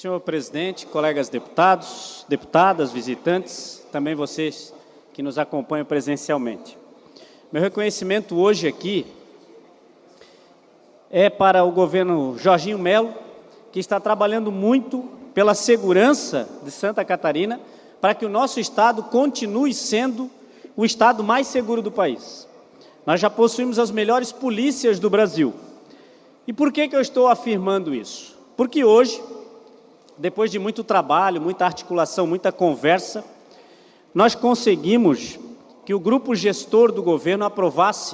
Senhor presidente, colegas deputados, deputadas, visitantes, também vocês que nos acompanham presencialmente. Meu reconhecimento hoje aqui é para o governo Jorginho Melo, que está trabalhando muito pela segurança de Santa Catarina, para que o nosso estado continue sendo o estado mais seguro do país. Nós já possuímos as melhores polícias do Brasil. E por que eu estou afirmando isso? Porque hoje, depois de muito trabalho, muita articulação, muita conversa, nós conseguimos que o grupo gestor do governo aprovasse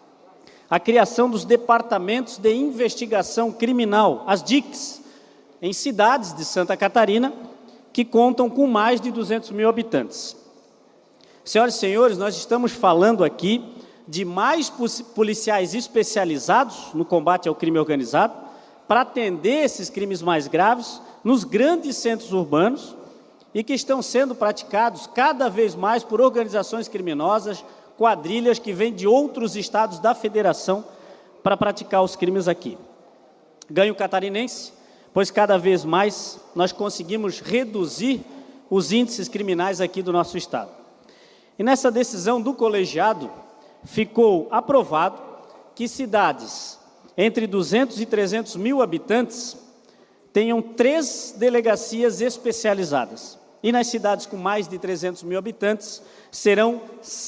a criação dos departamentos de investigação criminal, as DICs, em cidades de Santa Catarina, que contam com mais de 200 mil habitantes. Senhoras e senhores, nós estamos falando aqui de mais policiais especializados no combate ao crime organizado, para atender esses crimes mais graves nos grandes centros urbanos e que estão sendo praticados cada vez mais por organizações criminosas, quadrilhas que vêm de outros estados da federação para praticar os crimes aqui. Ganho catarinense, pois cada vez mais nós conseguimos reduzir os índices criminais aqui do nosso estado. E nessa decisão do colegiado ficou aprovado que cidades entre 200 e 300 mil habitantes tenham 3 delegacias especializadas. E nas cidades com mais de 300 mil habitantes, serão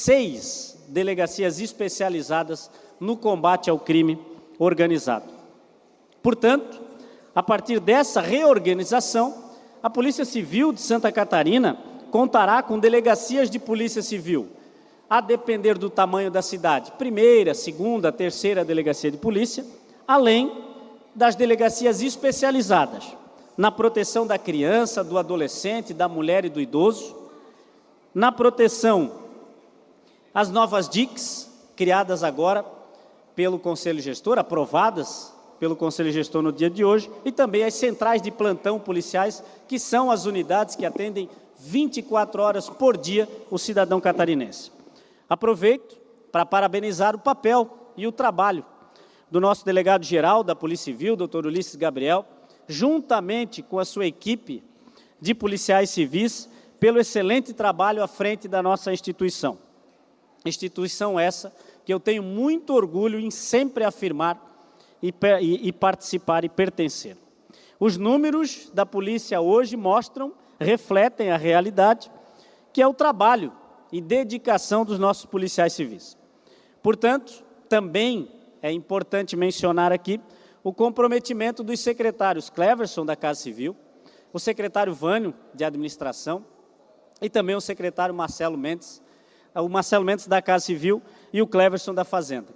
6 delegacias especializadas no combate ao crime organizado. Portanto, a partir dessa reorganização, a Polícia Civil de Santa Catarina contará com delegacias de Polícia Civil, a depender do tamanho da cidade, primeira, segunda, terceira delegacia de polícia, além das delegacias especializadas na proteção da criança, do adolescente, da mulher e do idoso, na proteção às novas DICs, criadas agora pelo Conselho Gestor, aprovadas pelo Conselho Gestor no dia de hoje, e também as centrais de plantão policiais, que são as unidades que atendem 24 horas por dia o cidadão catarinense. Aproveito para parabenizar o papel e o trabalho do nosso delegado-geral da Polícia Civil, Dr. Ulisses Gabriel, juntamente com a sua equipe de policiais civis, pelo excelente trabalho à frente da nossa instituição. Instituição essa que eu tenho muito orgulho em sempre afirmar e participar e pertencer. Os números da polícia hoje refletem a realidade, que é o trabalho e dedicação dos nossos policiais civis. Portanto, também é importante mencionar aqui o comprometimento dos secretários Cleverson, da Casa Civil, o secretário Vânio, de Administração, e também o secretário Marcelo Mendes da Casa Civil e o Cleverson da Fazenda.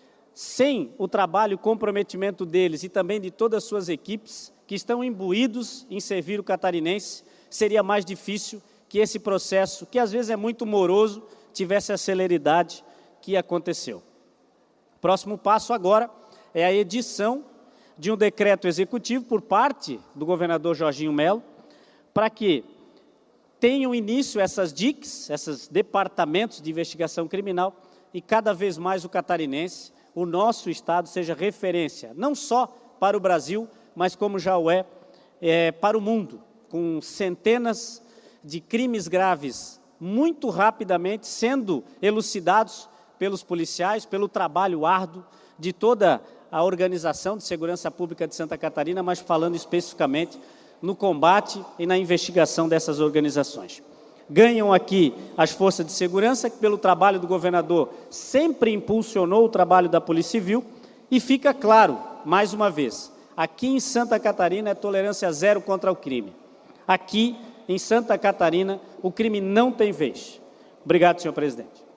Sem o trabalho e comprometimento deles e também de todas as suas equipes, que estão imbuídos em servir o catarinense, seria mais difícil que esse processo, que às vezes é muito moroso, tivesse a celeridade que aconteceu. O próximo passo agora é a edição de um decreto executivo por parte do governador Jorginho Melo, para que tenham início essas DICs, esses departamentos de investigação criminal, e cada vez mais o catarinense, o nosso estado, seja referência, não só para o Brasil, mas como já o é para o mundo, com centenas de crimes graves muito rapidamente sendo elucidados pelos policiais, pelo trabalho árduo de toda a Organização de Segurança Pública de Santa Catarina, mas falando especificamente no combate e na investigação dessas organizações. Ganham aqui as forças de segurança, que pelo trabalho do governador sempre impulsionou o trabalho da Polícia Civil, e fica claro, mais uma vez, aqui em Santa Catarina é tolerância zero contra o crime. Aqui, em Santa Catarina, o crime não tem vez. Obrigado, senhor presidente.